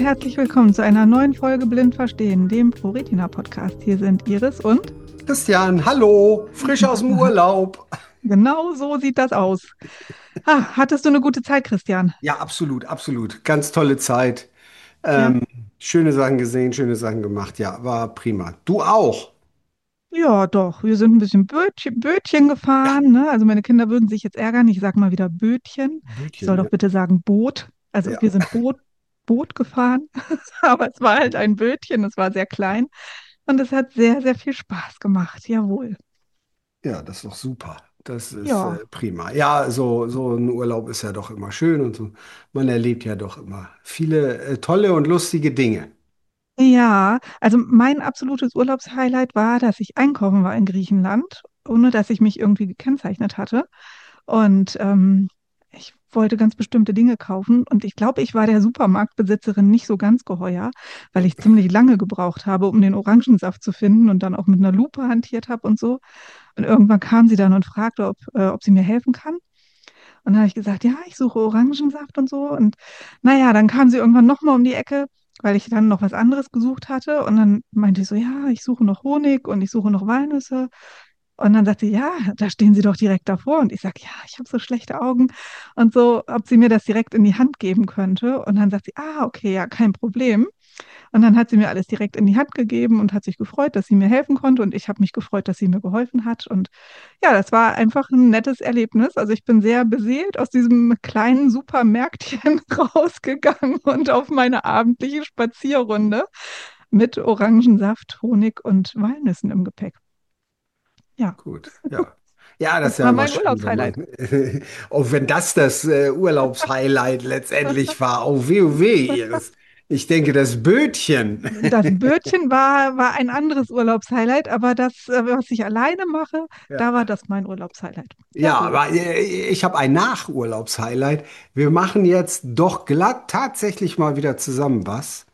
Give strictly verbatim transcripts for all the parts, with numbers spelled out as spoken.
herzlich willkommen zu einer neuen Folge Blind Verstehen, dem ProRetina-Podcast. Hier sind Iris und Christian, hallo, frisch aus dem Urlaub. genau so sieht das aus. Ah, hattest du eine gute Zeit, Christian? Ja, absolut, absolut. Ganz tolle Zeit. Ja. Ähm, schöne Sachen gesehen, schöne Sachen gemacht. Ja, war prima. Du auch? Ja, doch. Wir sind ein bisschen Bötchen, Bötchen Ja, gefahren, ne? Also meine Kinder würden sich jetzt ärgern. Ich sage mal wieder Bötchen. Ich soll Bötchen, doch ja. bitte sagen Boot. Also Ja, wir sind Boot, Boot gefahren, aber es war halt ein Bötchen. Es war sehr klein und es hat sehr, sehr viel Spaß gemacht. Jawohl. ja, das ist doch super. Das ist Ja. äh, prima. Ja, so, so ein Urlaub ist ja doch immer schön und so. Man erlebt ja doch immer viele äh, tolle und lustige Dinge. Ja, also mein absolutes Urlaubshighlight war, dass ich einkaufen war in Griechenland, ohne dass ich mich irgendwie gekennzeichnet hatte. Und ähm, ich wollte ganz bestimmte Dinge kaufen. Und ich glaube, ich war der Supermarktbesitzerin nicht so ganz geheuer, weil ich ziemlich lange gebraucht habe, um den Orangensaft zu finden und dann auch mit einer Lupe hantiert habe und so. Und irgendwann kam sie dann und fragte, ob, äh, ob sie mir helfen kann. Und dann habe ich gesagt, ja, ich suche Orangensaft und so. Und naja, dann kam sie irgendwann nochmal um die Ecke, weil ich dann noch was anderes gesucht hatte. Und dann meinte ich so, ja, ich suche noch Honig und ich suche noch Walnüsse. Und dann sagt sie, ja, da stehen sie doch direkt davor. Und ich sage, ja, ich habe so schlechte Augen und so, ob sie mir das direkt in die Hand geben könnte. Und dann sagt sie, ah, okay, ja, kein Problem. Und dann hat sie mir alles direkt in die Hand gegeben und hat sich gefreut, dass sie mir helfen konnte. Und ich habe mich gefreut, dass sie mir geholfen hat. Und ja, das war einfach ein nettes Erlebnis. Also ich bin sehr beseelt aus diesem kleinen Supermärktchen rausgegangen und auf meine abendliche Spazierrunde mit Orangensaft, Honig und Walnüssen im Gepäck. Ja, Gut, ja. Ja, das das ist ja war immer mein schön, wenn Urlaubshighlight. man, auch wenn das das äh, Urlaubshighlight letztendlich war. Oh weh, oh weh, Iris. Ich denke, das Bötchen. Das Bötchen war, war ein anderes Urlaubshighlight, aber das, äh, was ich alleine mache, da war Ja, das mein Urlaubshighlight. ja, Jawohl. aber äh, ich habe ein Nachurlaubshighlight. Wir machen jetzt doch glatt tatsächlich mal wieder zusammen was.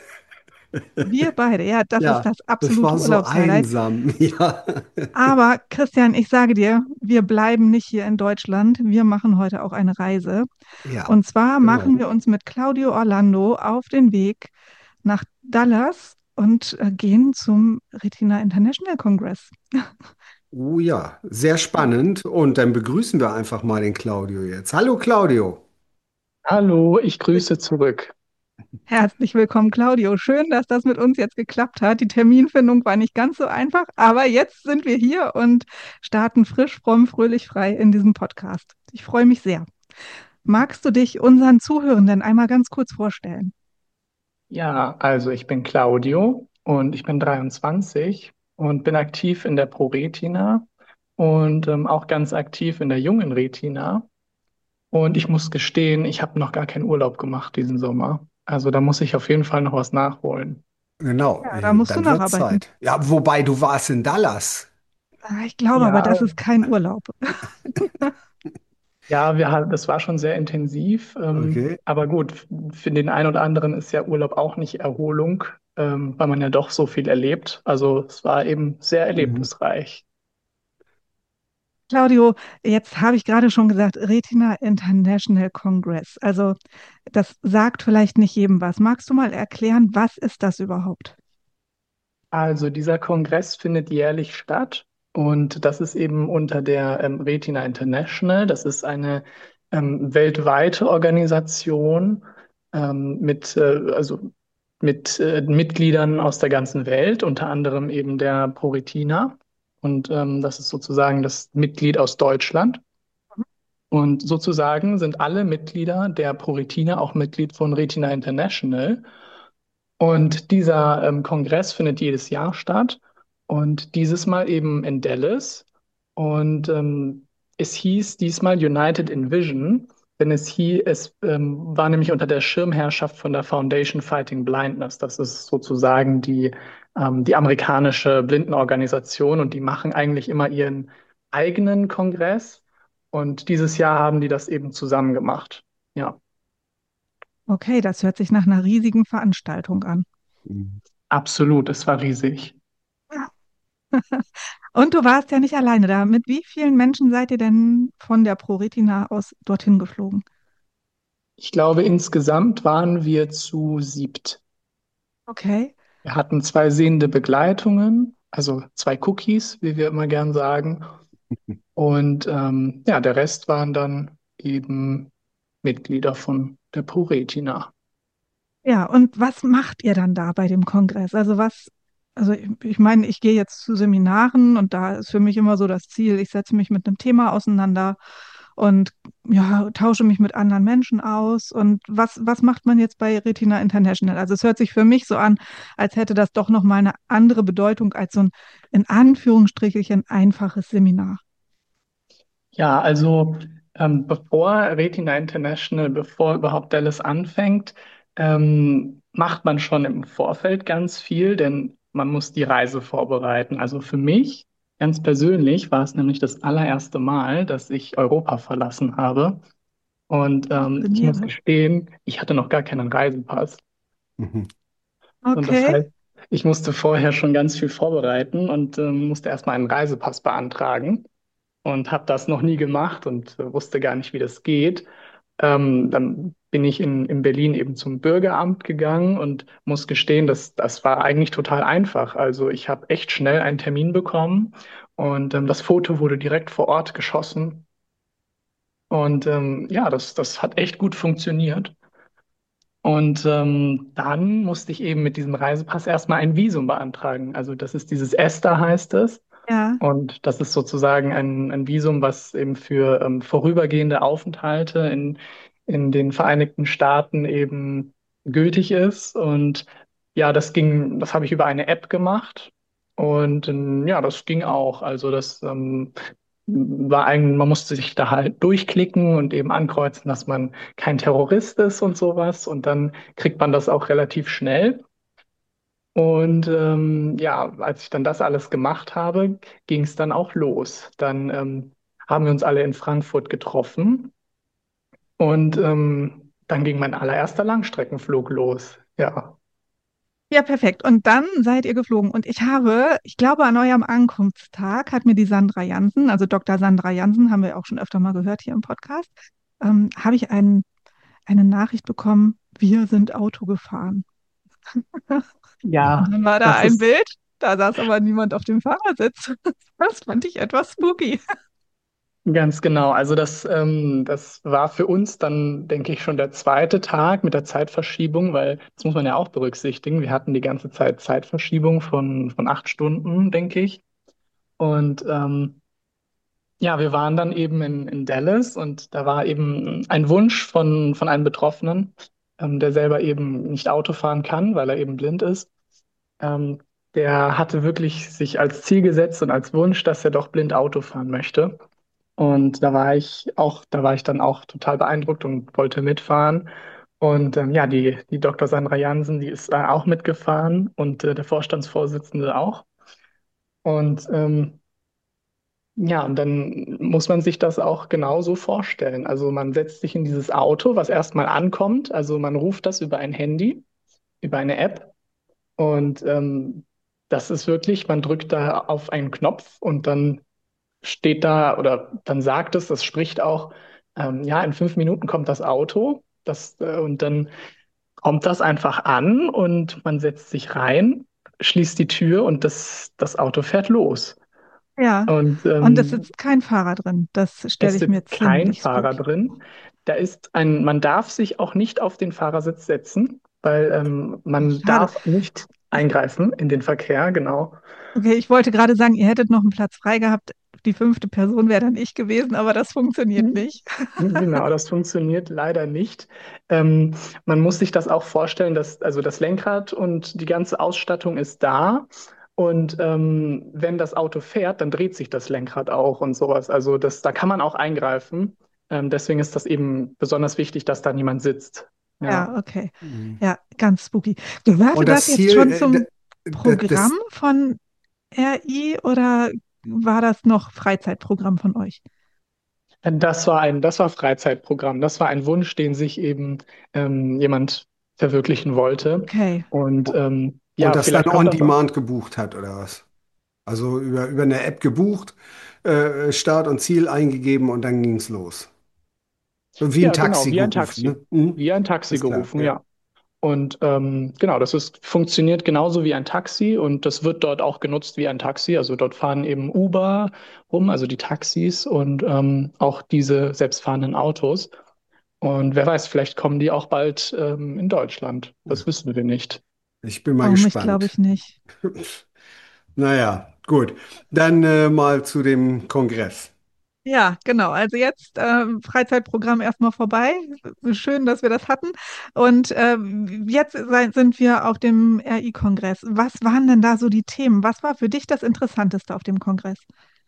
Wir beide, ja, das ist Ja, das das absolute war so Urlaubshighlight. einsam. Ja, Aber Christian, ich sage dir, wir bleiben nicht hier in Deutschland. Wir machen heute auch eine Reise. ja, Und zwar machen genau. wir uns mit Claudio Orlando auf den Weg nach Dallas und äh, gehen zum Retina International Congress. Oh ja, sehr spannend. Und dann begrüßen wir einfach mal den Claudio jetzt. Hallo Claudio. Hallo, ich grüße zurück. Herzlich willkommen, Claudio. Schön, dass das mit uns jetzt geklappt hat. Die Terminfindung war nicht ganz so einfach, aber jetzt sind wir hier und starten frisch, fromm, fröhlich, frei in diesem Podcast. Ich freue mich sehr. Magst du dich unseren Zuhörenden einmal ganz kurz vorstellen? Ja, also ich bin Claudio und ich bin dreiundzwanzig und bin aktiv in der ProRetina und ähm, auch ganz aktiv in der jungen Retina. Und ich muss gestehen, ich habe noch gar keinen Urlaub gemacht diesen Sommer. Also da muss ich auf jeden Fall noch was nachholen. Genau, Ja, da äh, musst du dann wird nacharbeiten. Zeit. Ja, wobei du warst in Dallas. Ah, ich glaube aber, das Ja, ist kein Urlaub. ja, wir haben, das war schon sehr intensiv. Ähm, Okay. aber gut, für den einen oder anderen ist ja Urlaub auch nicht Erholung, ähm, weil man ja doch so viel erlebt. Also es war eben sehr Mhm. erlebnisreich. Claudio, jetzt habe ich gerade schon gesagt, Retina International Congress. Also das sagt vielleicht nicht jedem was. Magst du mal erklären, was ist das überhaupt? Also dieser Kongress findet jährlich statt und das ist eben unter der ähm, Retina International. Das ist eine ähm, weltweite Organisation ähm, mit, äh, also mit äh, Mitgliedern aus der ganzen Welt, unter anderem eben der ProRetina. Und ähm, das ist sozusagen das Mitglied aus Deutschland. Und sozusagen sind alle Mitglieder der ProRetina auch Mitglied von Retina International. Und dieser ähm, Kongress findet jedes Jahr statt und dieses Mal eben in Dallas. Und ähm, es hieß diesmal United in Vision, denn es, hie, es ähm, war nämlich unter der Schirmherrschaft von der Foundation Fighting Blindness. Das ist sozusagen die, ähm, die amerikanische Blindenorganisation und die machen eigentlich immer ihren eigenen Kongress. Und dieses Jahr haben die das eben zusammen gemacht. Ja, Okay, das hört sich nach einer riesigen Veranstaltung an. Mhm. absolut, es war riesig. Ja. Und du warst ja nicht alleine da. Mit wie vielen Menschen seid ihr denn von der ProRetina aus dorthin geflogen? Ich glaube, insgesamt waren wir zu siebt. Okay. Wir hatten zwei sehende Begleitungen, also zwei Cookies, wie wir immer gern sagen. Und ähm, ja, der Rest waren dann eben Mitglieder von der ProRetina. Ja, und was macht ihr dann da bei dem Kongress? Also was, also ich, ich meine, ich gehe jetzt zu Seminaren und da ist für mich immer so das Ziel, ich setze mich mit einem Thema auseinander und ja, tausche mich mit anderen Menschen aus. Und was, was macht man jetzt bei Retina International? Also es hört sich für mich so an, als hätte das doch nochmal eine andere Bedeutung als so ein in Anführungsstrichelchen einfaches Seminar. Ja, also ähm, bevor Retina International, bevor überhaupt Dallas anfängt, ähm, macht man schon im Vorfeld ganz viel, denn man muss die Reise vorbereiten. Also für mich ganz persönlich war es nämlich das allererste Mal, dass ich Europa verlassen habe. Und Oh, ähm, ich muss Premiere. gestehen, ich hatte noch gar keinen Reisepass. Mhm. Und das Okay. heißt, ich musste vorher schon ganz viel vorbereiten und ähm, musste erstmal einen Reisepass beantragen und habe das noch nie gemacht und äh, wusste gar nicht, wie das geht. Ähm, dann bin ich in, in Berlin eben zum Bürgeramt gegangen und muss gestehen, dass das war eigentlich total einfach. Also ich habe echt schnell einen Termin bekommen und ähm, das Foto wurde direkt vor Ort geschossen. Und ähm, ja, das, das hat echt gut funktioniert. Und ähm, dann musste ich eben mit diesem Reisepass erstmal ein Visum beantragen. Also das ist dieses ESTA heißt es. Ja, Und das ist sozusagen ein, ein Visum, was eben für ähm, vorübergehende Aufenthalte in, in den Vereinigten Staaten eben gültig ist. Und ja, das ging, das habe ich über eine App gemacht. Und ähm, ja, das ging auch. Also das ähm, war ein, man musste sich da halt durchklicken und eben ankreuzen, dass man kein Terrorist ist und sowas. Und dann kriegt man das auch relativ schnell. Und ähm, ja, als ich dann das alles gemacht habe, ging es dann auch los. Dann ähm, haben wir uns alle in Frankfurt getroffen und ähm, dann ging mein allererster Langstreckenflug los. Ja, ja, perfekt. Und dann seid ihr geflogen. Und ich habe, ich glaube, an eurem Ankunftstag hat mir die Sandra Jansen, also Doktor Sandra Jansen, haben wir auch schon öfter mal gehört hier im Podcast, ähm, habe ich ein, eine Nachricht bekommen, wir sind Auto gefahren. Und ja, dann war da das ein ist Bild, da saß aber niemand auf dem Fahrersitz. Das fand ich etwas spooky. ganz genau. Also das, ähm, das war für uns dann, denke ich, schon der zweite Tag mit der Zeitverschiebung, weil das muss man ja auch berücksichtigen. Wir hatten die ganze Zeit Zeitverschiebung von, von acht Stunden, denke ich. Und ähm, ja, wir waren dann eben in, in Dallas und da war eben ein Wunsch von, von einem Betroffenen, ähm, der selber eben nicht Auto fahren kann, weil er eben blind ist. Ähm, Der hatte wirklich sich als Ziel gesetzt und als Wunsch, dass er doch blind Auto fahren möchte. Und da war ich auch, da war ich dann auch total beeindruckt und wollte mitfahren. Und ähm, ja, die, die Doktor Sandra Jansen, die ist äh, auch mitgefahren und äh, der Vorstandsvorsitzende auch. Und ähm, ja, und dann muss man sich das auch genauso vorstellen. Also man setzt sich in dieses Auto, was erstmal ankommt. Also man ruft das über ein Handy, über eine App. Und ähm, das ist wirklich, man drückt da auf einen Knopf und dann steht da oder dann sagt es, das spricht auch, ähm, ja, in fünf Minuten kommt das Auto. Das, äh, und dann kommt das einfach an und man setzt sich rein, schließt die Tür und das, das Auto fährt los. Ja, Und und es ähm, sitzt kein Fahrer drin. Das stelle es ich mir sitzt kein ziemlich Fahrer spooky. drin. Da ist ein, man darf sich auch nicht auf den Fahrersitz setzen, weil ähm, Ach, man schade. darf nicht Ich, eingreifen in den Verkehr, genau. okay, ich wollte gerade sagen, ihr hättet noch einen Platz frei gehabt. Die fünfte Person wäre dann ich gewesen, aber das funktioniert Hm, nicht. Genau, das funktioniert leider nicht. Ähm, Man muss sich das auch vorstellen, dass also das Lenkrad und die ganze Ausstattung ist da. Und ähm, wenn das Auto fährt, dann dreht sich das Lenkrad auch und sowas. Also das, da kann man auch eingreifen. Ähm, deswegen ist das eben besonders wichtig, dass da niemand sitzt. Ja. Ja, okay. Mhm. Ja, ganz spooky. Gehörte Und das das jetzt Ziel, schon äh, zum d- d- Programm das, von R I oder war das noch Freizeitprogramm von euch? Das war ein, das war Freizeitprogramm. Das war ein Wunsch, den sich eben ähm, jemand verwirklichen wollte. Okay. Und ähm, und ja, das dann vielleicht kommt on das auch. demand gebucht hat, oder was? Also über, über eine App gebucht, äh, Start und Ziel eingegeben und dann ging es los. Wie ein Ja, genau, Taxi wie ein gerufen, Taxi. ne? Mhm. Wie ein Taxi Ist klar, gerufen, ja. ja. Und ähm, genau, das ist, funktioniert genauso wie ein Taxi und das wird dort auch genutzt wie ein Taxi. Also dort fahren eben Uber rum, also die Taxis und ähm, auch diese selbstfahrenden Autos. Und wer weiß, vielleicht kommen die auch bald ähm, in Deutschland. Das wissen wir nicht. Ich bin mal Oh, mich glaube gespannt. ich nicht. Naja, gut. Dann äh, mal zu dem Kongress. Ja, genau. Also jetzt ähm, Freizeitprogramm erstmal vorbei. Schön, dass wir das hatten. Und ähm, jetzt sei- sind wir auf dem R I-Kongress. Was waren denn da so die Themen? Was war für dich das Interessanteste auf dem Kongress?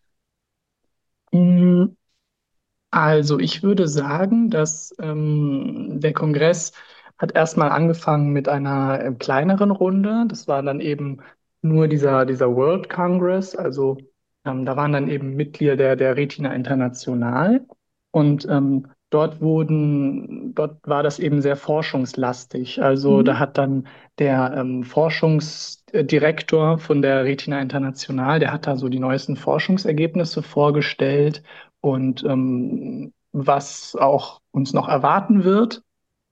Mm, Also ich würde sagen, dass ähm, der Kongress hat erstmal angefangen mit einer äh, kleineren Runde. Das war dann eben nur dieser, dieser World Congress. Also ähm, da waren dann eben Mitglieder der, der Retina International. Und ähm, dort wurden, dort war das eben sehr forschungslastig. Also Mhm. da hat dann der ähm, Forschungsdirektor von der Retina International, der hat da so die neuesten Forschungsergebnisse vorgestellt und ähm, was auch uns noch erwarten wird.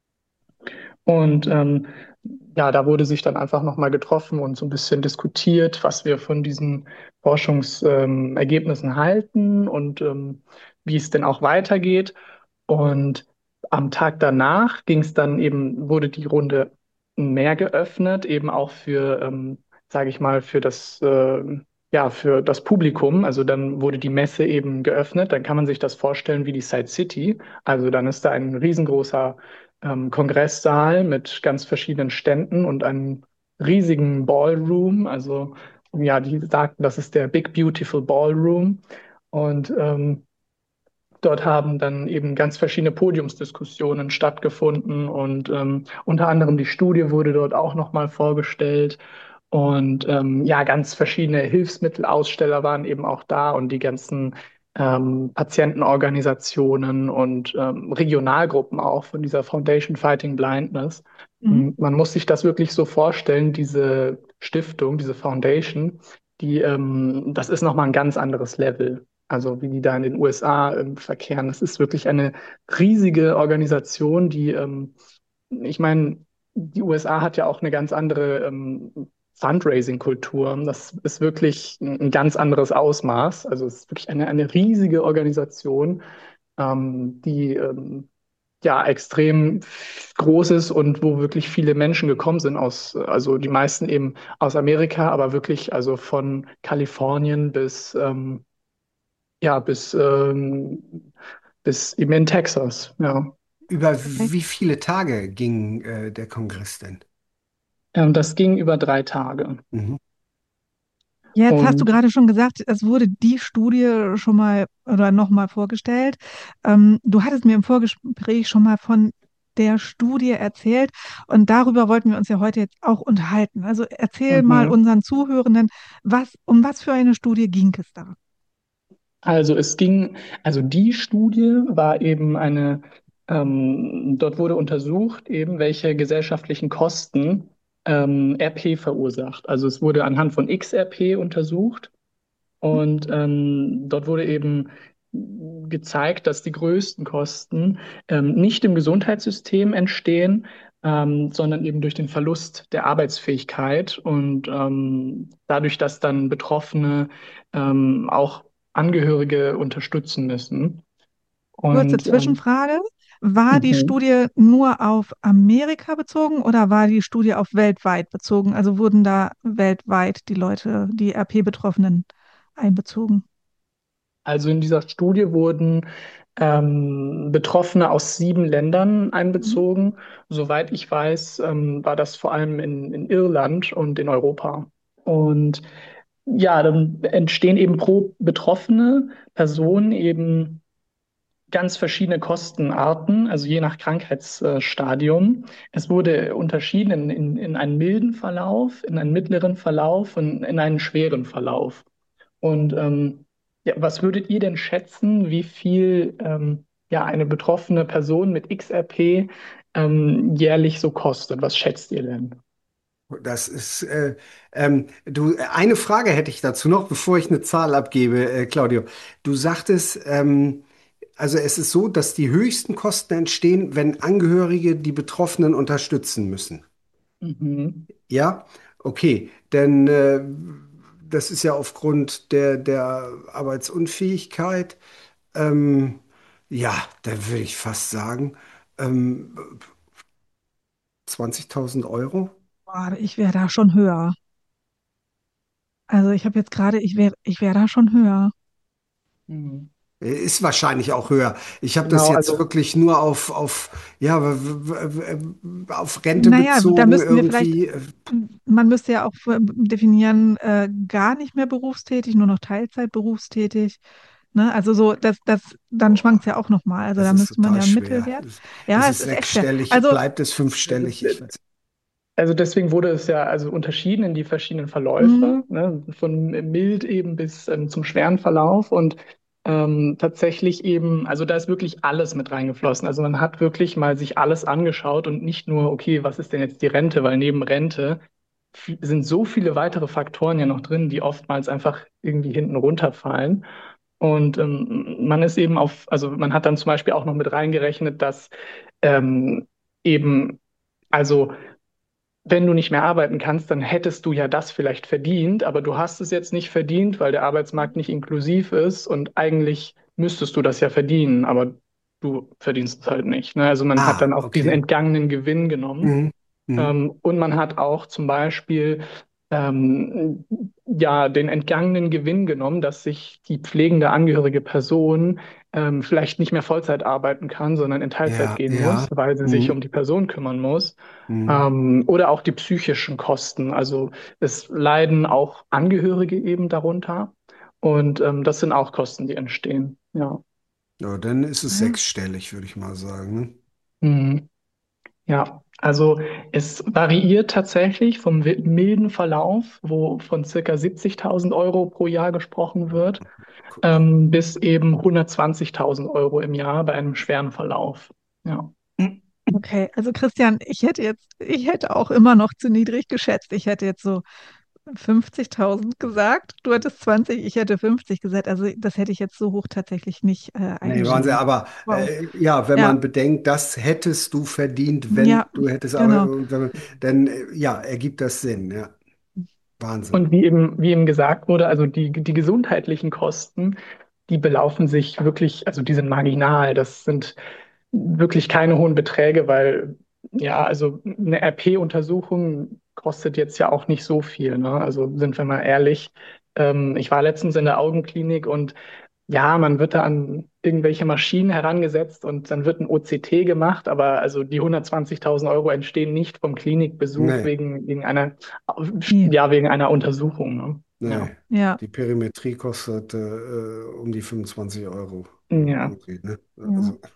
Und ähm, ja, da wurde sich dann einfach nochmal getroffen und so ein bisschen diskutiert, was wir von diesen Forschungsergebnissen ähm, Ergebnissen halten und ähm, wie es denn auch weitergeht. Und am Tag danach ging es dann eben, wurde die Runde mehr geöffnet, eben auch für, ähm, sage ich mal, für das, äh, ja, für das Publikum. Also dann wurde die Messe eben geöffnet. Dann kann man sich das vorstellen wie die Side City. Also dann ist da ein riesengroßer ähm, Kongresssaal mit ganz verschiedenen Ständen und einem riesigen Ballroom. Also ja, die sagten, das ist der Big Beautiful Ballroom. Und ähm, dort haben dann eben ganz verschiedene Podiumsdiskussionen stattgefunden und ähm, unter anderem die Studie wurde dort auch nochmal vorgestellt. Und ähm, ja, ganz verschiedene Hilfsmittelaussteller waren eben auch da und die ganzen ähm, Patientenorganisationen und ähm, Regionalgruppen auch von dieser Foundation Fighting Blindness. Mhm. Und man muss sich das wirklich so vorstellen, diese Stiftung, diese Foundation, die, ähm, das ist nochmal ein ganz anderes Level. Also wie die da in den U S A ähm, verkehren. Das ist wirklich eine riesige Organisation, die, ähm, ich meine, die U S A hat ja auch eine ganz andere ähm, Fundraising-Kultur. Das ist wirklich ein, ein ganz anderes Ausmaß. Also es ist wirklich eine, eine riesige Organisation, ähm, die ähm, ja extrem groß ist und wo wirklich viele Menschen gekommen sind aus, also die meisten eben aus Amerika, aber wirklich also von Kalifornien bis ähm, ja, bis, ähm, bis eben in Texas, ja. Über Okay. wie viele Tage ging äh, der Kongress denn? Ähm, das ging über drei Tage. Mhm. Jetzt hast du Und gerade schon gesagt, es wurde die Studie schon mal oder nochmal vorgestellt. Ähm, du hattest mir im Vorgespräch schon mal von der Studie erzählt und darüber wollten wir uns ja heute jetzt auch unterhalten. Also erzähl mal mhm. unseren Zuhörenden, was, um was für eine Studie ging es da? Also es ging, also die Studie war eben eine, ähm, dort wurde untersucht, eben welche gesellschaftlichen Kosten ähm, R P verursacht. Also es wurde anhand von X R P untersucht. Und ähm, dort wurde eben gezeigt, dass die größten Kosten ähm, nicht im Gesundheitssystem entstehen, ähm, sondern eben durch den Verlust der Arbeitsfähigkeit und ähm, dadurch, dass dann Betroffene ähm, auch Angehörige unterstützen müssen. Kurze Und ähm, Zwischenfrage. War die mhm. Studie nur auf Amerika bezogen oder war die Studie auf weltweit bezogen? Also wurden da weltweit die Leute, die R P-Betroffenen einbezogen? Also in dieser Studie wurden ähm, Betroffene aus sieben Ländern Mhm. einbezogen. Soweit ich weiß, ähm, war das vor allem in, in Irland und in Europa. Und ja, dann entstehen eben pro betroffene Person eben ganz verschiedene Kostenarten, also je nach Krankheitsstadium. Es wurde unterschieden in, in, in einen milden Verlauf, in einen mittleren Verlauf und in einen schweren Verlauf. Und ähm, ja, was würdet ihr denn schätzen, wie viel ähm, ja, eine betroffene Person mit X R P ähm, jährlich so kostet? Was schätzt ihr denn? Das ist, äh, ähm, du, eine Frage hätte ich dazu noch, bevor ich eine Zahl abgebe, äh, Claudio. Du sagtest, ähm, Also es ist so, dass die höchsten Kosten entstehen, wenn Angehörige die Betroffenen unterstützen müssen. Mhm. Ja, okay, denn äh, das ist ja aufgrund der, der Arbeitsunfähigkeit. Ähm, ja, da würde ich fast sagen, ähm, zwanzigtausend Euro. Boah, ich wäre da schon höher. Also ich habe jetzt gerade, ich wäre, ich wäre da schon höher. Mhm. Ist wahrscheinlich auch höher. Ich habe das Genau, jetzt also wirklich nur auf, auf, ja, w- w- w- auf Rente Naja, da bezogen müssten wir vielleicht, irgendwie. man müsste ja auch äh, definieren, äh, gar nicht mehr berufstätig, nur noch Teilzeit berufstätig. Ne? Also so, das, das, dann schwankt es ja auch nochmal. Also Es da ist müsste man total ja einen schwer. Mittelwert. Es, es Ja, es ist ist echt schwer. sechsstellig, Also, bleibt es das ist, fünfstellig. Ich weiß. also deswegen wurde es ja also unterschieden in die verschiedenen mh, Verläufe, ne, von mild eben bis ähm, zum schweren Verlauf und ähm, tatsächlich eben, also da ist wirklich alles mit reingeflossen. Also man hat wirklich mal sich alles angeschaut und nicht nur, okay, was ist denn jetzt die Rente, weil neben Rente f- sind so viele weitere Faktoren ja noch drin, die oftmals einfach irgendwie hinten runterfallen. Und ähm, man ist eben auf, also man hat dann zum Beispiel auch noch mit reingerechnet, dass ähm, eben, also wenn du nicht mehr arbeiten kannst, dann hättest du ja das vielleicht verdient, aber du hast es jetzt nicht verdient, weil der Arbeitsmarkt nicht inklusiv ist und eigentlich müsstest du das ja verdienen, aber du verdienst es halt nicht. Ne? Also man hat Ah, dann auch diesen okay. entgangenen Gewinn genommen. Mhm. Mhm. Ähm, und man hat auch zum Beispiel ähm, ja den entgangenen Gewinn genommen, dass sich die pflegende angehörige Person ähm, vielleicht nicht mehr Vollzeit arbeiten kann, sondern in Teilzeit Ja, gehen muss, ja. weil sie sich um Mhm. die Person kümmern muss. Mhm. Ähm, oder auch die psychischen Kosten. Also es leiden auch Angehörige eben darunter. Und ähm, das sind auch Kosten, die entstehen. Ja. Ja, dann ist es ja. sechsstellig, würde ich mal sagen. Ne? Mhm. Ja, also es variiert tatsächlich vom wi- milden Verlauf, wo von circa siebzigtausend Euro pro Jahr gesprochen wird, Guck mal. ähm, bis eben hundertzwanzigtausend Euro im Jahr bei einem schweren Verlauf. Ja. Okay, also Christian, ich hätte jetzt, ich hätte auch immer noch zu niedrig geschätzt. Ich hätte jetzt so fünfzigtausend gesagt. Du hättest zwanzig, ich hätte fünfzig gesagt. Also das hätte ich jetzt so hoch tatsächlich nicht äh, Nee, Wahnsinn. eingeschätzt. Aber Wow. äh, ja, wenn Ja, man bedenkt, das hättest du verdient, wenn ja, du hättest, aber genau. und wenn man, dann äh, ja, ergibt das Sinn. Ja, Wahnsinn. Und wie eben, wie eben gesagt wurde, also die, die gesundheitlichen Kosten, die belaufen sich wirklich, also die sind marginal. Das sind wirklich keine hohen Beträge, weil ja, also eine R P-Untersuchung kostet jetzt ja auch nicht so viel, ne? Also sind wir mal ehrlich. Ähm, ich war letztens in der Augenklinik und ja, man wird da an irgendwelche Maschinen herangesetzt und dann wird ein O C T gemacht, aber also die hundertzwanzigtausend Euro entstehen nicht vom Klinikbesuch Nee, wegen, wegen einer, Nee, ja, wegen einer Untersuchung, ne? nee. Ja. ja, Die Perimetrie kostet äh, äh, um die fünfundzwanzig Euro Ja. im Dreh, ne? ja. Also,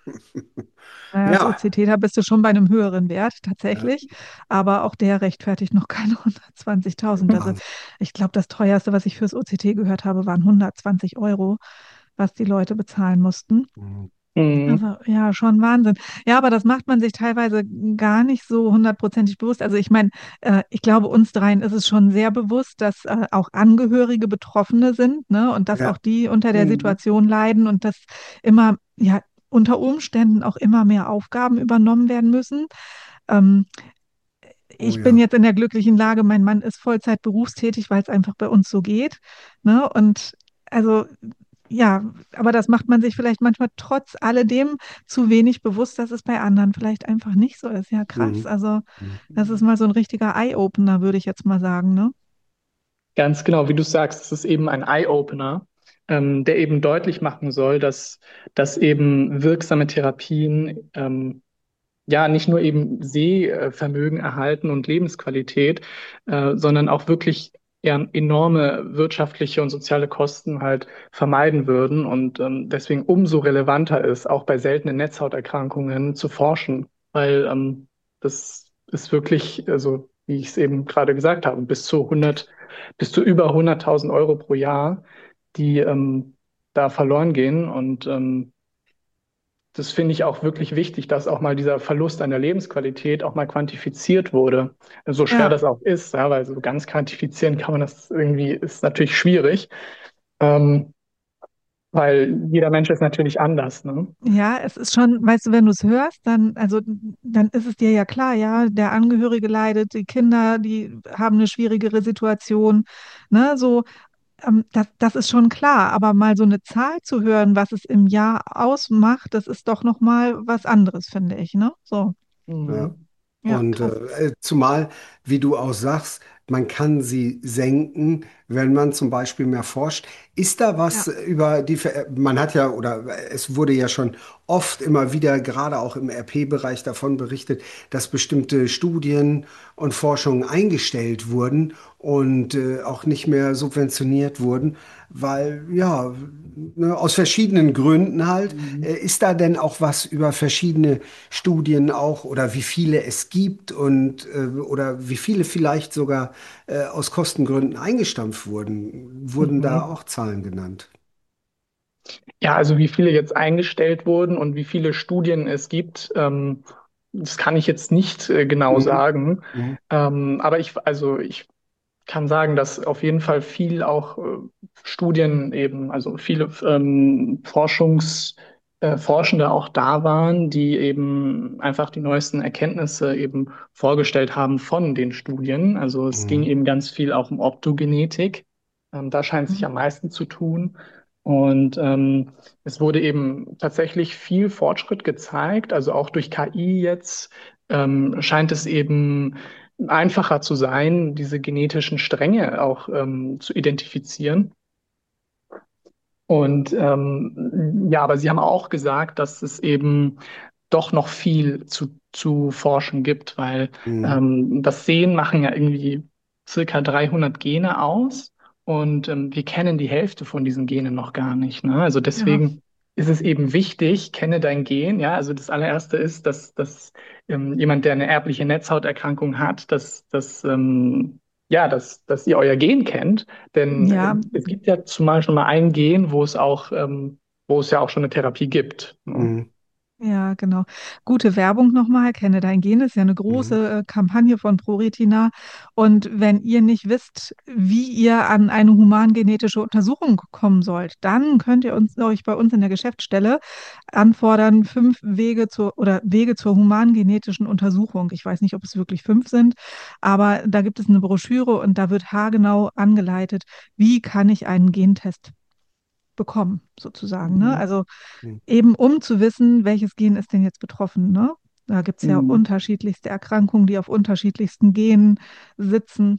Naja, das ja. O C T, da bist du schon bei einem höheren Wert Ja, tatsächlich, aber auch der rechtfertigt noch keine hundertzwanzigtausend. Also Wahnsinn. ich glaube, das teuerste, was ich fürs O C T gehört habe, waren hundertzwanzig Euro, was die Leute bezahlen mussten. Mhm. Mhm. Also ja, schon Wahnsinn. Ja, aber das macht man sich teilweise gar nicht so hundertprozentig bewusst. Also ich meine, äh, ich glaube, uns dreien ist es schon sehr bewusst, dass äh, auch Angehörige Betroffene sind, ne? Und dass auch Ja. die unter der Mhm. Situation leiden und dass immer, ja, unter Umständen auch immer mehr Aufgaben übernommen werden müssen. Ähm, Oh Ich bin ja. jetzt in der glücklichen Lage, mein Mann ist Vollzeit berufstätig, weil es einfach bei uns so geht. Ne? Und also ja, aber das macht man sich vielleicht manchmal trotz alledem zu wenig bewusst, dass es bei anderen vielleicht einfach nicht so ist. Ja, krass. Mhm. Also Mhm. das ist mal so ein richtiger Eye-Opener, würde ich jetzt mal sagen, ne? Ganz genau, wie du sagst, es ist eben ein Eye-Opener, ähm, der eben deutlich machen soll, dass, dass eben wirksame Therapien ähm, ja nicht nur eben Sehvermögen erhalten und Lebensqualität, äh, sondern auch wirklich ja, enorme wirtschaftliche und soziale Kosten halt vermeiden würden und ähm, deswegen umso relevanter ist, auch bei seltenen Netzhauterkrankungen zu forschen, weil ähm, das ist wirklich, also wie ich es eben gerade gesagt habe, bis zu hundert, bis zu über hunderttausend Euro pro Jahr, die ähm, da verloren gehen und ähm, das finde ich auch wirklich wichtig, dass auch mal dieser Verlust an der Lebensqualität auch mal quantifiziert wurde. So schwer Ja, das auch ist, ja, weil so ganz quantifizieren kann man das irgendwie, ist natürlich schwierig. Ähm, weil jeder Mensch ist natürlich anders, ne? Ja, es ist schon, weißt du, wenn du es hörst, dann, also, dann ist es dir ja klar, ja, der Angehörige leidet, die Kinder, die haben eine schwierigere Situation, ne, so, ähm, das, das ist schon klar, aber mal so eine Zahl zu hören, was es im Jahr ausmacht, das ist doch noch mal was anderes, finde ich, ne? So, Ja. Mhm. ja, Und krass. äh, zumal, wie du auch sagst, man kann sie senken, wenn man zum Beispiel mehr forscht. Ist da Ja. was über die, Ver- man hat ja, oder es wurde ja schon oft immer wieder, gerade auch im R P-Bereich davon berichtet, dass bestimmte Studien und Forschungen eingestellt wurden und äh, auch nicht mehr subventioniert wurden, weil, ja, ne, aus verschiedenen Gründen halt. Mhm. Äh, ist da denn auch was über verschiedene Studien auch oder wie viele es gibt und äh, oder wie viele vielleicht sogar äh, aus Kostengründen eingestampft wurden? Wurden da Mhm. auch Zahlen genannt? Ja, also wie viele jetzt eingestellt wurden und wie viele Studien es gibt, ähm, das kann ich jetzt nicht äh, genau Mhm. sagen. Mhm. Ähm, aber ich, also ich kann sagen, dass auf jeden Fall viel auch äh, Studien eben, also viele ähm, Forschungs, äh, Forschende auch da waren, die eben einfach die neuesten Erkenntnisse eben vorgestellt haben von den Studien. Also es ging Mhm. eben ganz viel auch um Optogenetik. Ähm, da scheint sich Mhm. am meisten zu tun. Und ähm, es wurde eben tatsächlich viel Fortschritt gezeigt, also auch durch K I jetzt ähm, scheint es eben einfacher zu sein, diese genetischen Stränge auch ähm, zu identifizieren. Und ähm, ja, aber Sie haben auch gesagt, dass es eben doch noch viel zu, zu forschen gibt, weil Mhm. ähm, das Sehen machen ja irgendwie circa dreihundert Gene aus und ähm, wir kennen die Hälfte von diesen Genen noch gar nicht. Ne? Also Ja, deswegen ist es eben wichtig, kenne dein Gen. Ja, also das allererste ist, dass, dass ähm, jemand, der eine erbliche Netzhauterkrankung hat, dass, dass, ähm, ja, dass, dass ihr euer Gen kennt. Denn äh, ja, es gibt ja zumal schon mal ein Gen, wo es auch, ähm, wo es ja auch schon eine Therapie gibt. Ne? Mhm. ja, genau. Gute Werbung nochmal. Kenne dein Gen ist ja eine Mhm. große äh, Kampagne von ProRetina. Und wenn ihr nicht wisst, wie ihr an eine humangenetische Untersuchung kommen sollt, dann könnt ihr uns, euch bei uns in der Geschäftsstelle anfordern, fünf Wege zur oder Wege zur humangenetischen Untersuchung. Ich weiß nicht, ob es wirklich fünf sind, aber da gibt es eine Broschüre und da wird haargenau angeleitet, wie kann ich einen Gentest bekommen, sozusagen. Ne? Mhm. Also Mhm. eben um zu wissen, welches Gen ist denn jetzt betroffen. Ne? Da gibt es ja Mhm. unterschiedlichste Erkrankungen, die auf unterschiedlichsten Genen sitzen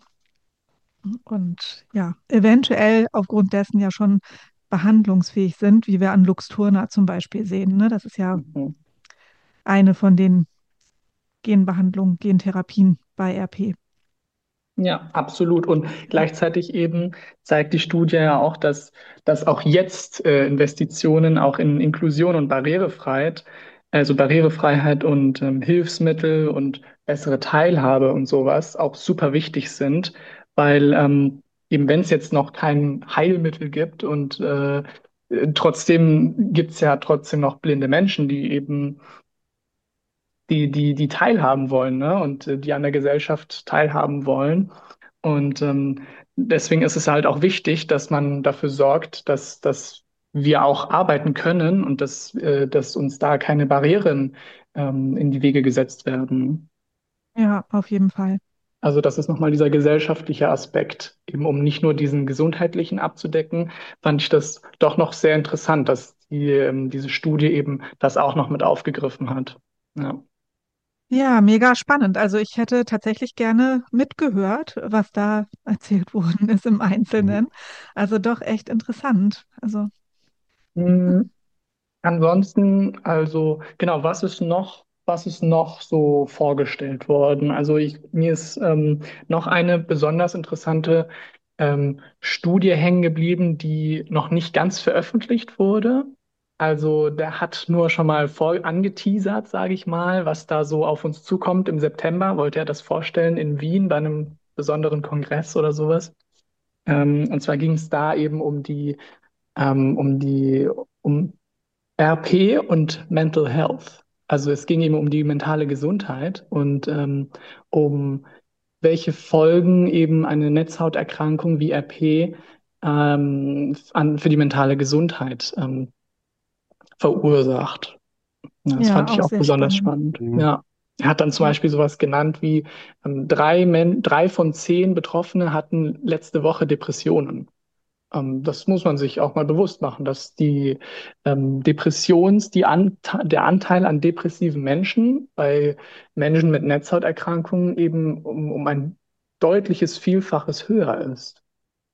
und ja, eventuell aufgrund dessen ja schon behandlungsfähig sind, wie wir an Luxturna zum Beispiel sehen. Ne? Das ist ja Mhm. eine von den Genbehandlungen, Gentherapien bei R P. Ja, absolut. Und gleichzeitig eben zeigt die Studie ja auch, dass, dass auch jetzt äh, Investitionen auch in Inklusion und Barrierefreiheit, also Barrierefreiheit und ähm, Hilfsmittel und bessere Teilhabe und sowas auch super wichtig sind, weil ähm, eben wenn es jetzt noch kein Heilmittel gibt und äh, äh, trotzdem gibt es ja trotzdem noch blinde Menschen, die eben die, die, die teilhaben wollen, ne? Und äh, die an der Gesellschaft teilhaben wollen. Und ähm, deswegen ist es halt auch wichtig, dass man dafür sorgt, dass, dass wir auch arbeiten können und dass, äh, dass uns da keine Barrieren ähm, in die Wege gesetzt werden. Ja, auf jeden Fall. Also das ist nochmal dieser gesellschaftliche Aspekt, eben um nicht nur diesen gesundheitlichen abzudecken, fand ich das doch noch sehr interessant, dass die, ähm, diese Studie eben das auch noch mit aufgegriffen hat. Ja. Ja, mega spannend. Also ich hätte tatsächlich gerne mitgehört, was da erzählt worden ist im Mhm. Einzelnen. Also doch echt interessant. Also Hm, ansonsten, also genau, was ist noch, was ist noch so vorgestellt worden? Also ich, mir ist ähm, noch eine besonders interessante ähm, Studie hängen geblieben, die noch nicht ganz veröffentlicht wurde. Also der hat nur schon mal vor angeteasert, sage ich mal, was da so auf uns zukommt. Im September wollte er das vorstellen in Wien bei einem besonderen Kongress oder sowas. Ähm, und zwar ging es da eben um die ähm, um die um R P und Mental Health. Also es ging eben um die mentale Gesundheit und ähm, um welche Folgen eben eine Netzhauterkrankung wie R P ähm, an, für die mentale Gesundheit ähm, verursacht. Ja, das Ja, fand ich auch auch sehr besonders spannend. spannend. Mhm. Ja. Er hat dann zum Ja, Beispiel sowas genannt wie ähm, drei, Men drei von zehn Betroffene hatten letzte Woche Depressionen. Ähm, das muss man sich auch mal bewusst machen, dass die ähm, Depressions, die Ante der Anteil an depressiven Menschen bei Menschen mit Netzhauterkrankungen eben um, um ein deutliches Vielfaches höher ist.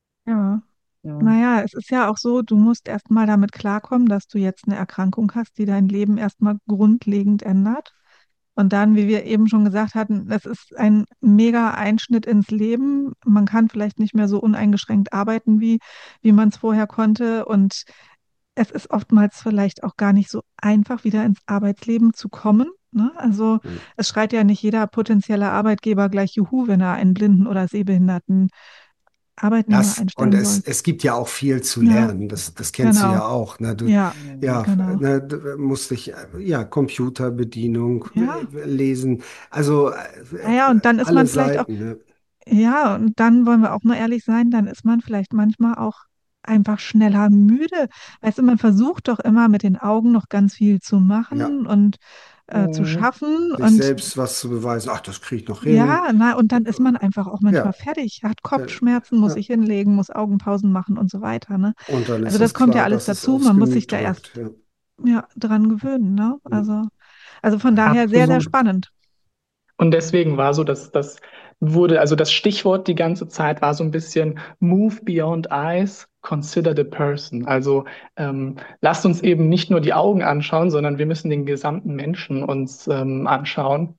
ja. Ja. Naja, es ist ja auch so, du musst erst mal damit klarkommen, dass du jetzt eine Erkrankung hast, die dein Leben erstmal grundlegend ändert. Und dann, wie wir eben schon gesagt hatten, es ist ein mega Einschnitt ins Leben. Man kann vielleicht nicht mehr so uneingeschränkt arbeiten, wie, wie man es vorher konnte. Und es ist oftmals vielleicht auch gar nicht so einfach, wieder ins Arbeitsleben zu kommen. Ne? Also Mhm. es schreit ja nicht jeder potenzielle Arbeitgeber gleich Juhu, wenn er einen blinden oder sehbehinderten Arbeitnehmer Das, und einstellen es, soll. es gibt ja auch viel zu Ja, lernen. Das, das kennst du genau. ja auch. Ne? Du, Ja, Mhm. ja, genau. ne, du musst dich, äh, ja, Computerbedienung Ja, äh, lesen. Also äh, naja, und dann ist alle man vielleicht auch, Seiten. Ne? ja, und dann wollen wir auch mal ehrlich sein, dann ist man vielleicht manchmal auch einfach schneller müde. Weißt du, man versucht doch immer mit den Augen noch ganz viel zu Ja, machen und äh, zu Mhm. schaffen. sich Und selbst was zu beweisen. Ach, das kriege ich noch hin. ja, na, und dann ist man einfach auch manchmal Ja, fertig, hat äh, Kopfschmerzen, muss ja. sich hinlegen, muss Augenpausen machen und so weiter, ne? Und dann Also ist das das kommt ja klar, alles dass es dazu. aufs Man muss sich Gemüt da erst drückt. Ja. ja, dran gewöhnen, ne? Mhm. Also, also von Ja. daher sehr, sehr Absolut. spannend. Und deswegen war so, dass das wurde, also das Stichwort die ganze Zeit war so ein bisschen Move beyond eyes, consider the person. Also ähm, lasst uns eben nicht nur die Augen anschauen, sondern wir müssen den gesamten Menschen uns ähm, anschauen.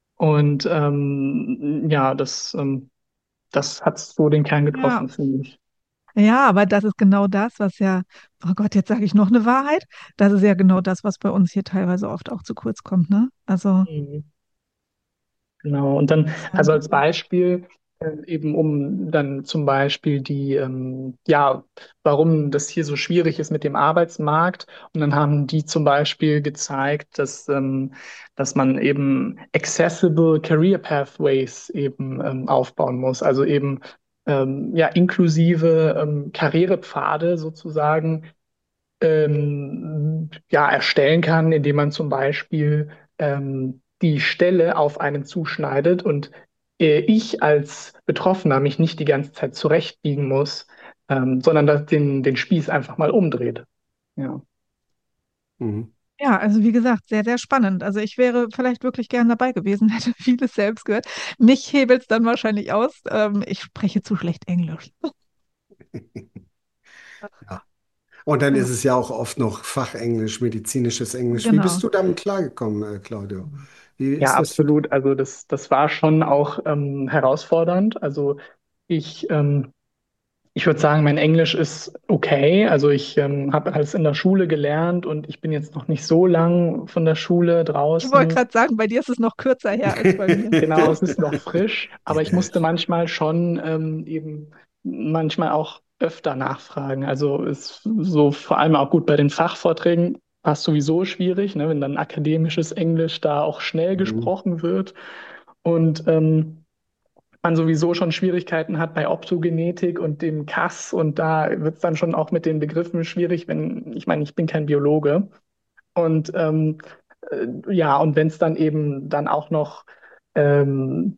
Und ähm, ja, das, ähm, das hat so den Kern Ja, getroffen, finde ich. ja, aber das ist genau das, was ja, oh Gott, jetzt sage ich noch eine Wahrheit. Das ist ja genau das, was bei uns hier teilweise oft auch zu kurz kommt, ne? Also, Mhm. Genau, und dann, ist also einfach als so. Beispiel, äh, eben um dann zum Beispiel die, ähm, ja, warum das hier so schwierig ist mit dem Arbeitsmarkt. Und dann haben die zum Beispiel gezeigt, dass, ähm, dass man eben accessible Career Pathways eben ähm, aufbauen muss. Also eben ähm, ja, inklusive ähm, Karrierepfade sozusagen ähm, ja, erstellen kann, indem man zum Beispiel ähm, die Stelle auf einen zuschneidet und äh, ich als Betroffener mich nicht die ganze Zeit zurechtbiegen muss, ähm, sondern dass den, den Spieß einfach mal umdreht. Ja. Mhm. Ja, also wie gesagt, sehr, sehr spannend. Also ich wäre vielleicht wirklich gern dabei gewesen, hätte vieles selbst gehört. Mich hebelt es dann wahrscheinlich aus. Ähm, ich spreche zu schlecht Englisch. Ja. Und dann ist Ja, es ja auch oft noch Fachenglisch, medizinisches Englisch. Wie bist genau. du damit klargekommen, äh, Claudio? Wie Ja, ist das für dich? absolut. Also das, das war schon auch ähm, herausfordernd. Also ich ähm, Ich würde sagen, mein Englisch ist okay. Also ich ähm, habe alles in der Schule gelernt und ich bin jetzt noch nicht so lang von der Schule Ich wollte draußen. gerade sagen, bei dir ist es noch kürzer her als bei mir. Genau, es ist noch frisch, aber ich musste manchmal schon ähm, eben manchmal auch öfter nachfragen. Also ist so vor allem auch gut bei den Fachvorträgen war es sowieso schwierig, ne, wenn dann akademisches Englisch da auch schnell Mhm. gesprochen wird. Und ähm, man sowieso schon Schwierigkeiten hat bei Optogenetik und dem K A S und da wird es dann schon auch mit den Begriffen schwierig, wenn, ich meine, ich bin kein Biologe. Und ähm, äh, ja, und wenn es dann eben dann auch noch ähm,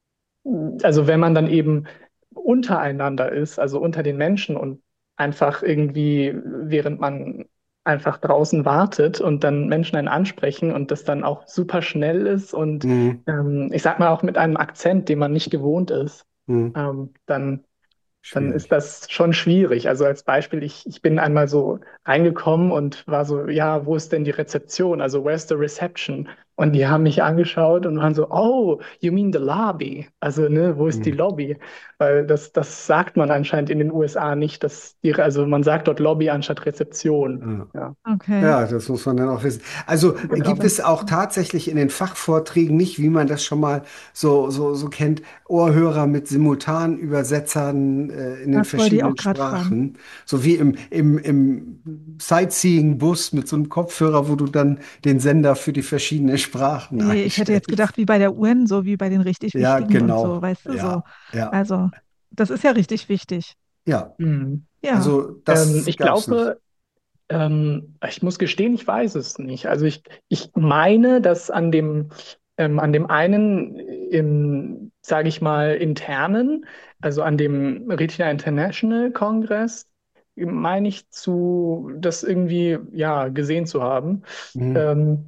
also wenn man dann eben untereinander ist, also unter den Menschen und einfach irgendwie, während man einfach draußen wartet und dann Menschen einen ansprechen und das dann auch super schnell ist und Mhm. ähm, ich sag mal auch mit einem Akzent, den man nicht gewohnt ist, Mhm. ähm, dann dann ist Schwierig. das schon schwierig. Also als Beispiel, ich, ich bin einmal so reingekommen und war so, ja, wo ist denn die Rezeption? Also where's the reception? Und die haben mich angeschaut und waren so, oh, you mean the lobby? Also, ne, wo ist die Mhm. Lobby? Weil das, das sagt man anscheinend in den U S A nicht, dass die, also man sagt dort Lobby anstatt Rezeption. Ja. Ja, Okay, Ja, das muss man dann auch wissen. Also genau. gibt interessant. es auch tatsächlich in den Fachvorträgen nicht, wie man das schon mal so, so, so kennt, Ohrhörer mit Simultanübersetzern äh, in den Das wollte ich auch verschiedenen gerade fragen. Sprachen, so wie im, im, im Sightseeing-Bus mit so einem Kopfhörer, wo du dann den Sender für die verschiedenen Sprachen Nee, ich hätte jetzt einstellst. gedacht, wie bei der U N, so wie bei den richtig Ja, wichtigen und so, genau. weißt du, so. Ja, ja, Also, das ist ja richtig wichtig. ja. Mhm. Ja, Also Ähm, das ich gab es nicht. glaube, ähm, ich muss gestehen, ich weiß es nicht. Also ich, ich meine, dass an dem, ähm, an dem einen, im, sage ich mal, internen, also an dem Retina International Kongress, meine ich zu, das irgendwie, ja, gesehen zu haben. Mhm. Ähm,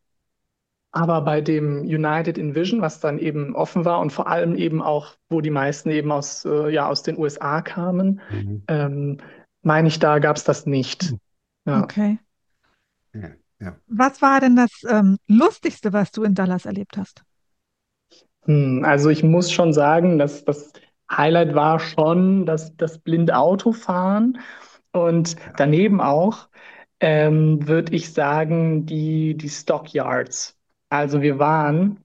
aber bei dem United in Vision, was dann eben offen war und vor allem eben auch, wo die meisten eben aus, äh, ja, aus den U S A kamen, Mhm. ähm, meine ich, da gab es das nicht. Ja. okay. Ja, ja. Was war denn das ähm, Lustigste, was du in Dallas erlebt hast? Hm, also ich muss schon sagen, dass das Highlight war schon das, das Blindautofahren und daneben auch, ähm, würde ich sagen, die, die Stockyards. Also wir waren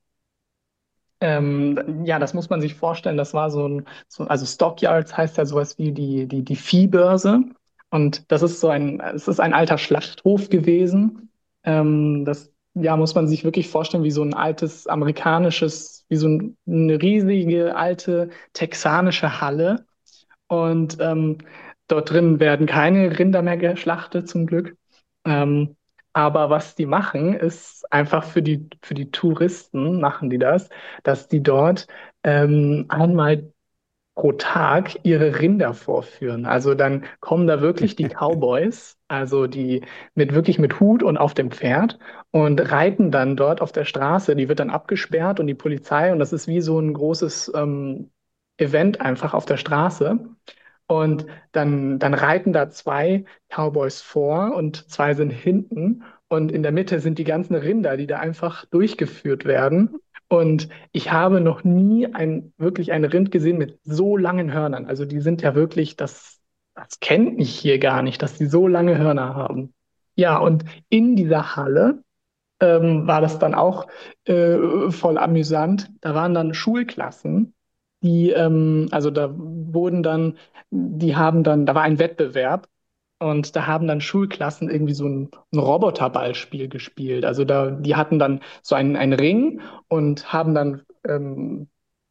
Ähm, ja, das muss man sich vorstellen. Das war so ein, so, also Stockyards heißt ja sowas wie die, die, die Viehbörse. Und das ist so ein, es ist ein alter Schlachthof gewesen. Ähm, das, ja, muss man sich wirklich vorstellen, wie so ein altes amerikanisches, wie so ein, eine riesige alte texanische Halle. Und ähm, dort drin werden keine Rinder mehr geschlachtet, zum Glück. Ähm, aber was die machen, ist einfach für die, für die Touristen machen die das, dass die dort ähm, einmal pro Tag ihre Rinder vorführen. Also dann kommen da wirklich die Cowboys, also die mit wirklich mit Hut und auf dem Pferd und reiten dann dort auf der Straße. Die wird dann abgesperrt und die Polizei und das ist wie so ein großes ähm, Event einfach auf der Straße. Und dann, dann reiten da zwei Cowboys vor und zwei sind hinten. Und in der Mitte sind die ganzen Rinder, die da einfach durchgeführt werden. Und ich habe noch nie ein, wirklich ein Rind gesehen mit so langen Hörnern. Also die sind ja wirklich, das, das kennt mich hier gar nicht, dass die so lange Hörner haben. Ja, und in dieser Halle ähm, war das dann auch äh, voll amüsant. Da waren dann Schulklassen, die, ähm, also da wurden dann, die haben dann, da war ein Wettbewerb und da haben dann Schulklassen irgendwie so ein, ein Roboterballspiel gespielt. Also da, die hatten dann so einen, einen Ring und haben dann ähm,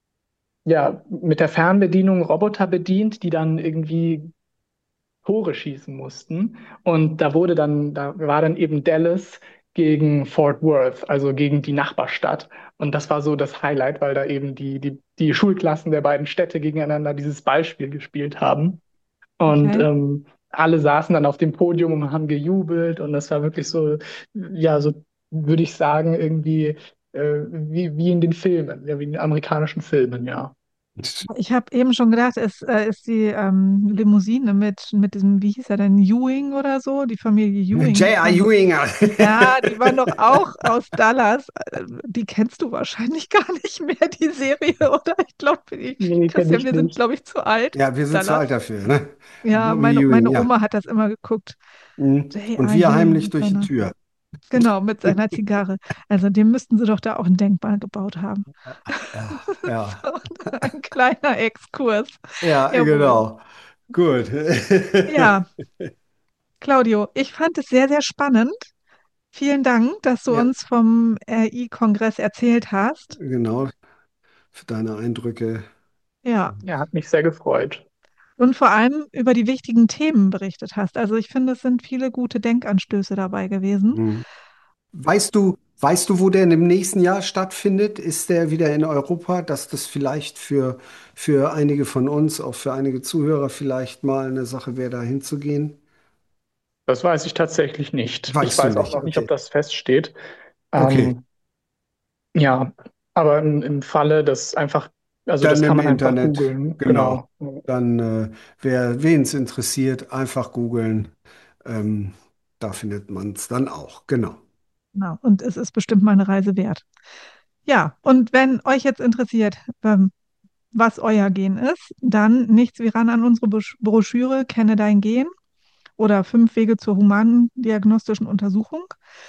ja mit der Fernbedienung Roboter bedient, die dann irgendwie Tore schießen mussten. Und da wurde dann, da war dann eben Dallas gegen Fort Worth, also gegen die Nachbarstadt. Und das war so das Highlight, weil da eben die, die, die Schulklassen der beiden Städte gegeneinander dieses Ballspiel gespielt haben. Und Okay. ähm, alle saßen dann auf dem Podium und haben gejubelt. Und das war wirklich so, ja, so würde ich sagen, irgendwie äh, wie, wie in den Filmen, ja, wie in den amerikanischen Filmen, ja. Ich habe eben schon gedacht, es äh, ist die ähm, Limousine mit, mit diesem, wie hieß er denn, Ewing oder so, die Familie Ewing, die J R. waren doch, Ewinger. ja, die waren doch auch aus Dallas. Äh, Die kennst du wahrscheinlich gar nicht mehr, die Serie, oder? Ich glaube, ich, Nee, kenne Christian, ich wir sind, nicht. glaube ich, zu alt. Ja, wir sind zu Dallas. alt dafür, ne? Ja, Bobby meine, Ewing, meine ja. Oma hat das immer geguckt. Mhm. Und J R. wir heimlich Ewing mit durch die seiner, Tür. genau, mit seiner Zigarre. Also dem müssten sie doch da auch ein Denkmal gebaut haben. Ja, ja, So, ein kleiner Exkurs. ja, Jawohl. genau. Gut. Ja, Claudio, ich fand es sehr, sehr spannend. Vielen Dank, dass du Ja, uns vom R I-Kongress erzählt hast. genau. Für deine Eindrücke. Ja, Ja, hat mich sehr gefreut. und vor allem über die wichtigen Themen berichtet hast. Also ich finde, es sind viele gute Denkanstöße dabei gewesen. Mhm. Weißt du, weißt du, wo der im nächsten Jahr stattfindet? Ist der wieder in Europa, dass das vielleicht für, für einige von uns, auch für einige Zuhörer vielleicht mal eine Sache wäre, da hinzugehen? Das weiß ich tatsächlich nicht. Ich Weißt du weiß auch nicht. noch nicht, ob Okay. das feststeht. Okay. Ähm, ja, aber im, im Falle, dass einfach, also das Dann kann im man einfach Internet, googeln. genau. Genau. Dann, äh, wer wen es interessiert, einfach googeln. Ähm, da findet man es dann auch. Genau. Genau. Und es ist bestimmt mal eine Reise wert. Ja, und wenn euch jetzt interessiert, ähm, was euer Gen ist, dann nichts wie ran an unsere Brosch- Broschüre Kenne dein Gen oder Fünf Wege zur humanen diagnostischen Untersuchung.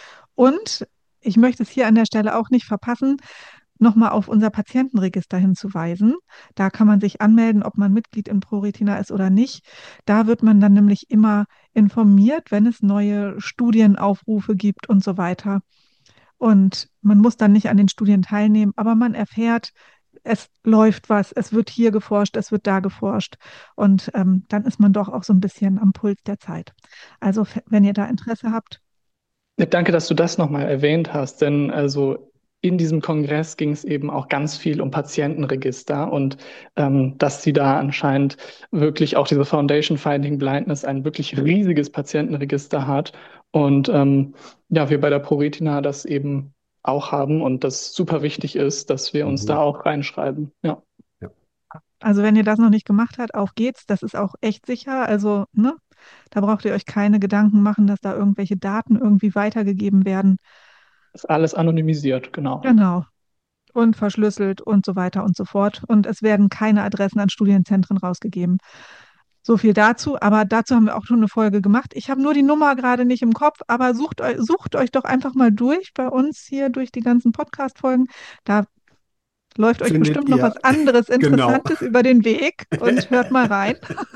Und ich möchte es hier an der Stelle auch nicht verpassen, nochmal auf unser Patientenregister hinzuweisen. Da kann man sich anmelden, ob man Mitglied in ProRetina ist oder nicht. Da wird man dann nämlich immer informiert, wenn es neue Studienaufrufe gibt und so weiter. Und man muss dann nicht an den Studien teilnehmen, aber man erfährt es läuft was, es wird hier geforscht, es wird da geforscht. Und ähm, dann ist man doch auch so ein bisschen am Puls der Zeit. Also f- wenn ihr da Interesse habt, Ja, danke, dass du das nochmal erwähnt hast, denn also in diesem Kongress ging es eben auch ganz viel um Patientenregister und ähm, dass sie da anscheinend wirklich auch diese Foundation Fighting Blindness ein wirklich riesiges Patientenregister hat und ähm, ja, wir bei der ProRetina das eben auch haben und das super wichtig ist, dass wir uns da Mhm. auch reinschreiben. Ja. Ja. also wenn ihr das noch nicht gemacht habt, auf geht's. Das ist auch echt sicher. Also, ne, da braucht ihr euch keine Gedanken machen, dass da irgendwelche Daten irgendwie weitergegeben werden. Ist alles anonymisiert, genau. Genau. Und verschlüsselt und so weiter und so fort. Und es werden keine Adressen an Studienzentren rausgegeben. So viel dazu, aber dazu haben wir auch schon eine Folge gemacht. Ich habe nur die Nummer gerade nicht im Kopf, aber sucht, eu sucht euch doch einfach mal durch bei uns hier durch die ganzen Podcast-Folgen. Da läuft euch Findet bestimmt noch was ihr. anderes Genau. Interessantes über den Weg und hört mal rein.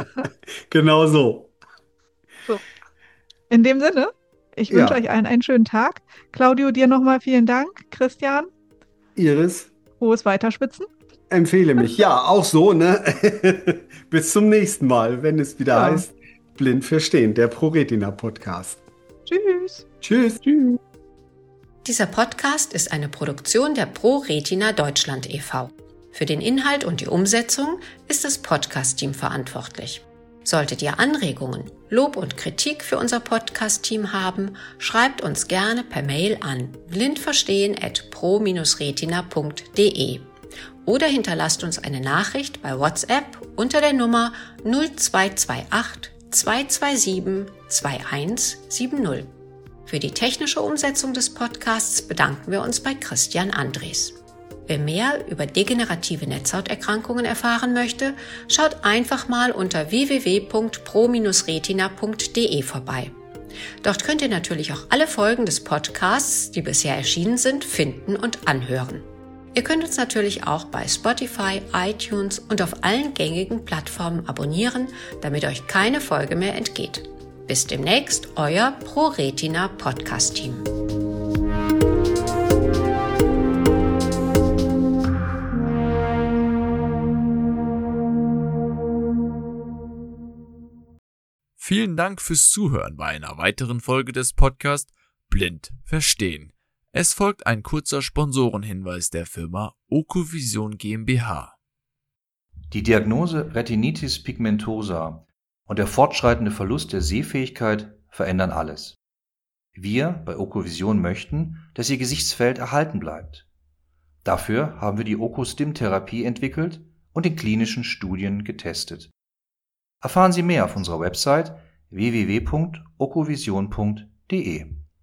Genau so. So, in dem Sinne, ich wünsche Ja, euch allen einen schönen Tag. Claudio, dir nochmal vielen Dank. Christian, Iris, frohes Weiterspitzen. empfehle mich. Ja, auch so, ne? Bis zum nächsten Mal, wenn es wieder Ja, heißt, Blind verstehen, der ProRetina Podcast. tschüss. Tschüss. Tschüss. Dieser Podcast ist eine Produktion der ProRetina Deutschland e V Für den Inhalt und die Umsetzung ist das Podcast-Team verantwortlich. Solltet ihr Anregungen, Lob und Kritik für unser Podcast-Team haben, schreibt uns gerne per Mail an blindverstehen at pro retina punkt de oder hinterlasst uns eine Nachricht bei WhatsApp unter der Nummer null zwei zwei acht zwei zwei sieben zwei eins sieben null. Für die technische Umsetzung des Podcasts bedanken wir uns bei Christian Andres. Wer mehr über degenerative Netzhauterkrankungen erfahren möchte, schaut einfach mal unter w w w punkt pro retina punkt de vorbei. Dort könnt ihr natürlich auch alle Folgen des Podcasts, die bisher erschienen sind, finden und anhören. Ihr könnt uns natürlich auch bei Spotify, iTunes und auf allen gängigen Plattformen abonnieren, damit euch keine Folge mehr entgeht. Bis demnächst, euer ProRetina Podcast-Team. Vielen Dank fürs Zuhören bei einer weiteren Folge des Podcasts Blind verstehen. Es folgt ein kurzer Sponsorenhinweis der Firma Okovision GmbH. Die Diagnose Retinitis pigmentosa und der fortschreitende Verlust der Sehfähigkeit verändern alles. Wir bei Okovision möchten, dass Ihr Gesichtsfeld erhalten bleibt. Dafür haben wir die Okostim-Therapie entwickelt und in klinischen Studien getestet. Erfahren Sie mehr auf unserer Website w w w punkt okovision punkt de.